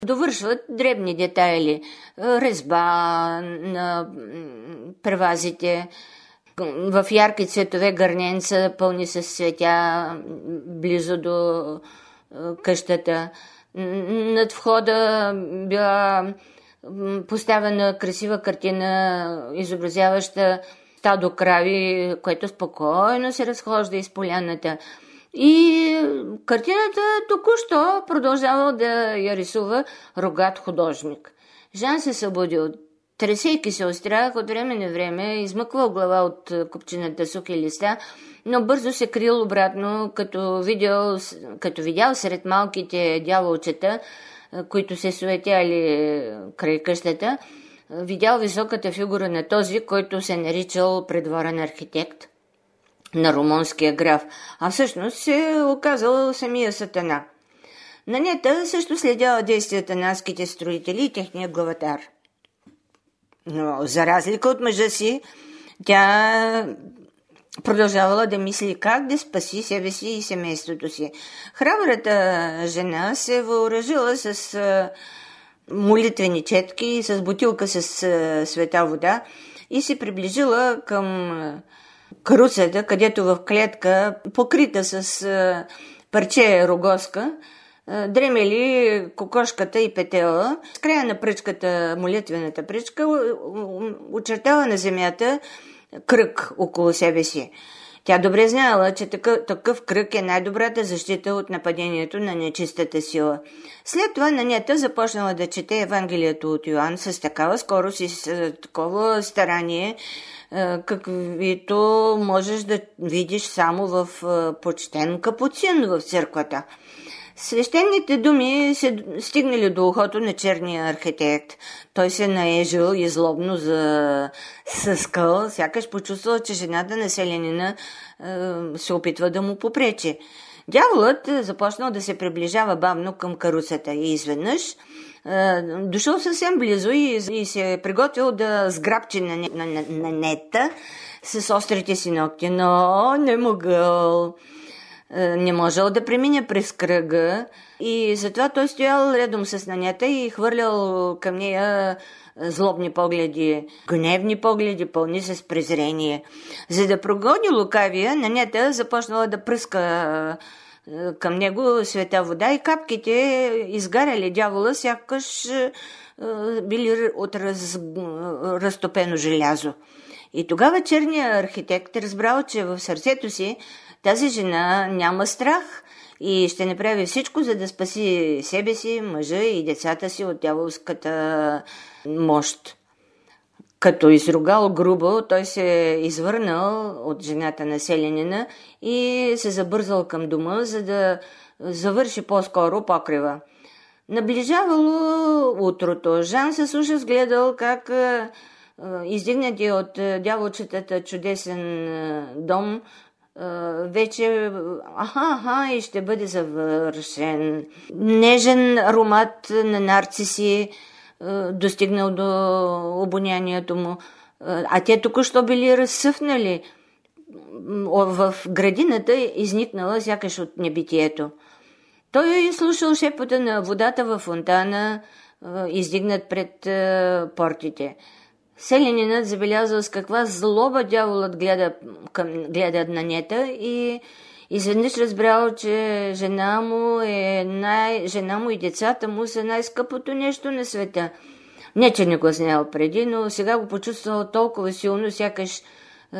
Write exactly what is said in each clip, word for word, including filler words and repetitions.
Довършват дребни детайли. Резба на превазите, в ярки цветове гърненца, пълни с цветя близо до къщата. Над входа била поставена красива картина, изобразяваща стадо крави, което спокойно се разхожда из поляната. И картината току-що продължава да я рисува рогат художник. Жан се събудил, тресейки се от страх, от време на време, измъквал глава от купчината сухи листа, но бързо се крил обратно, като видял, като видял сред малките дяволчета, които се суетяли край къщата, видял високата фигура на този, който се наричал придворен архитект на румънския граф, а всъщност се оказал самия Сатана. Нанета също следяла действията на адските строители и техния главатар. Но за разлика от мъжа си, тя продължавала да мисли как да спаси себе си и семейството си. Храбрата жена се въоръжила с молитвени четки, с бутилка с света вода и се приближила към каруцата, където в клетка, покрита с парче рогоска, дремели кокошката и петела. С края на пръчката, молитвената пръчка, очертала на земята кръг около себе си. Тя добре знаела, че такъв, такъв кръг е най-добрата защита от нападението на нечистата сила. След това Нанета започнала да чете Евангелието от Йоан с такава скорост и с такова старание, каквито можеш да видиш само в почтен капуцин в църквата. Свещените думи се стигнали до ухото на черния архитект. Той се наежил и злобно засъскал, сякаш почувствал, че жената на селянина е, се опитва да му попречи. Дяволът започнал да се приближава бавно към каруцата и изведнъж е, дошъл съвсем близо и, и се е приготвил да сграбчи на, на, на, на нета с острите си ногти, но не могъл. Не можел да премине през кръга и затова той стоял рядом с Нанета и хвърлял към нея злобни погледи, гневни погледи, пълни с презрение. За да прогони лукавия, Нанета започнала да пръска към него света вода и капките изгаряли дявола, сякаш били от раз... разтопено желязо. И тогава черният архитект разбрал, че в сърцето си тази жена няма страх и ще направи всичко, за да спаси себе си, мъжа и децата си от дяволската мощ. Като изругал грубо, той се извърнал от жената на селянина и се забързал към дома, за да завърши по-скоро покрива. Наближавало утрото. Жан с ужас гледал как издигнати от дяволчетата чудесен дом вече аха, аха, и ще бъде завършен. Нежен аромат на нарциси достигнал до обонянието му, а те току-що били разсъфнали. В градината изникнала сякаш от небитието. Той слушал шепота на водата във фонтана, издигнат пред портите. Селянинът забелязал с каква злоба дяволът гледа, към, гледа на Нета и изведнъж разбрал, че жена му, е най... жена му и децата му са най-скъпото нещо на света. Не, че не го знаел преди, но сега го почувствал толкова силно, сякаш е,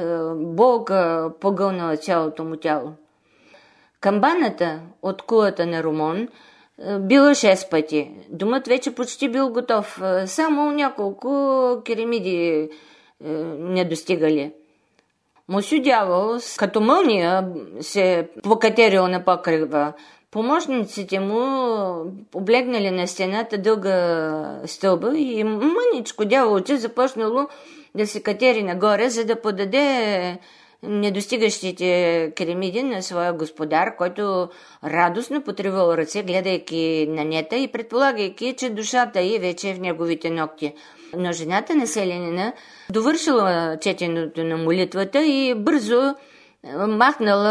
болка погълнала цялото му тяло. Камбаната от кулата на Ромон била шест пъти. Домът вече почти бил готов. Само няколко керемиди не достигали. Мусю дявол, като мълния, се покатерил на покрива. Помощниците му облегнали на стената дълга стълба и мъничко дяволче започнало да се катери нагоре, за да подаде недостигащите керемиди на своя господар, който радостно потревал ръце, гледайки на Нета и предполагайки, че душата й вече е в неговите ногти. Но жената на селянина довършила четенето на молитвата и бързо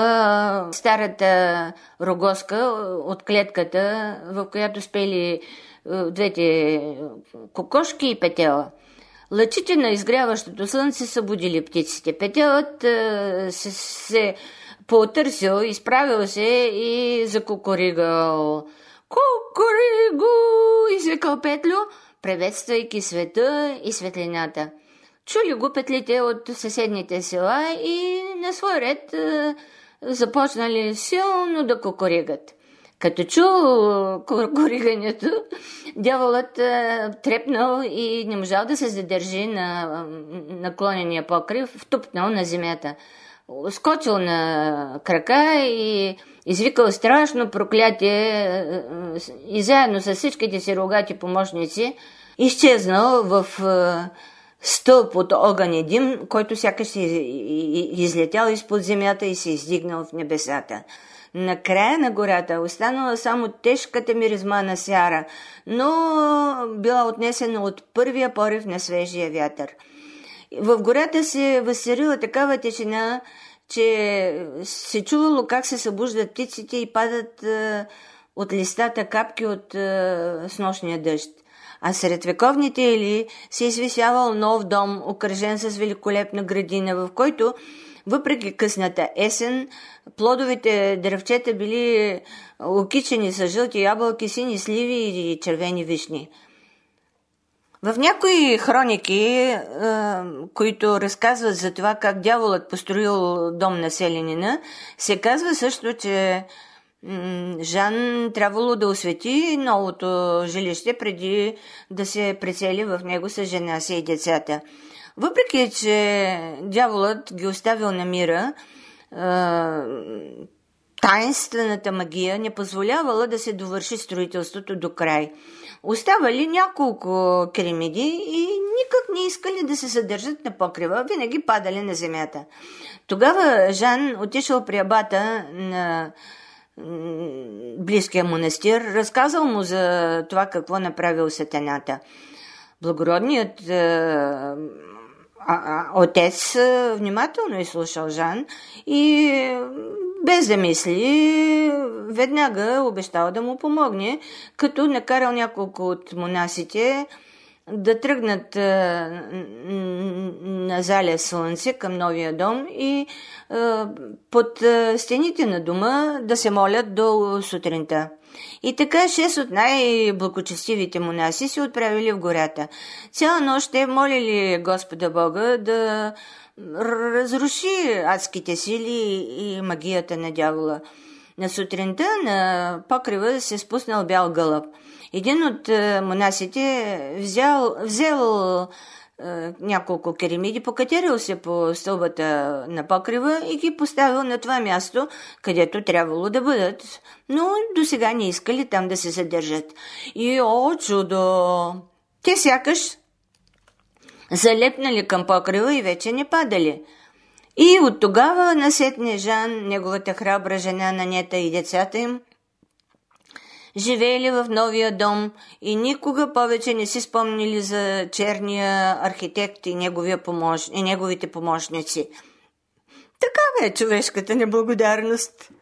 махнала старата рогоска от клетката, в която спели двете кокошки и петела. Лъчите на изгряващото слънце събудили птиците. Петелът се, се потърсил, изправил се и закукоригал. Кукуриго! Извикал Петлю, приветствайки света и светлината. Чули го петлите от съседните села и на свой ред е, започнали силно да кукуригат. Като чул кукуригането, дяволът е, трепнал и не можал да се задържи на наклонения покрив, втупнал на земята. Скочил на крака и извикал страшно проклятие и заедно с всичките си рогати помощници изчезнал в стълб от огън и дим, който сякаш се излетял изпод земята и се издигнал в небесата. На края на гората останала само тежката миризма на сяра, но била отнесена от първия порив на свежия вятър. В гората се възцарила такава тишина, че се чувало как се събуждат птиците и падат е, от листата капки от е, снощния дъжд. А сред вековните ели се извисявал нов дом, окръжен с великолепна градина, в който, въпреки късната есен, плодовите дръвчета били окичени с жълти ябълки, сини сливи и червени вишни. В някои хроники, които разказват за това как дяволът построил дом на селянина, се казва също, че Жан трябвало да освети новото жилище преди да се прецели в него с жена си и децата. Въпреки че дяволът ги оставил на мира, таинствената магия не позволявала да се довърши строителството до край. Оставали няколко керемиди и никак не искали да се съдържат на покрива, винаги падали на земята. Тогава Жан отишъл при абата на близкия монастир, разказал му за това какво направил сатаната. Благородният е, а, а, отец е, внимателно изслушал Жан и без да мисли, веднага обещал да му помогне, като накарал няколко от монасите да тръгнат а, на залез слънце към новия дом и а, под а, стените на дома да се молят до сутринта. И така шест от най-благочестивите монаси се отправили в гората. Цяла нощ те молили Господа Бога да разруши адските сили и магията на дявола. На сутринта на покрива се спуснал бял гълъб. Един от монасите взял, взел е, няколко керемиди, покатерил се по стълбата на покрива и ги поставил на това място, където трябвало да бъдат, но до сега не искали там да се задържат. И о, чудо! Те сякаш залепнали към покрива и вече не падали. И от тогава насетне Жан, неговата храбра жена Нанета и децата им, живеели в новия дом и никога повече не си спомнили за черния архитект и, неговия помощ... и неговите помощници. Такава е човешката неблагодарност.